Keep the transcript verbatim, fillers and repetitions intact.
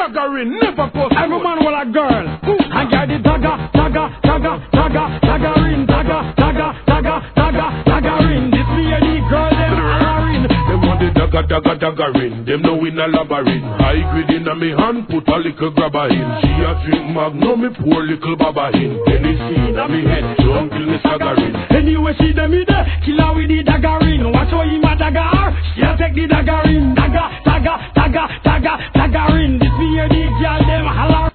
daggering, never post. Every man want a girl. I got the dagger, dagger, dagger, dagger, daggering, dagger, dagger, dagger, dagger, daggering. This me and the girl, them hollering. Them want the dagger, dagger, daggering. Them know in a labyrinth. High grade in a me hand, put a little grabber in. She a drink magnum, me pour little baba in. Hennessy in a me head, jump till me staggering. Anyway, she dem me there, kill her with the daggering. Watch how him a dagger her, she'll take the daggering. Dagger, dagger, dagger, dagger, daggering.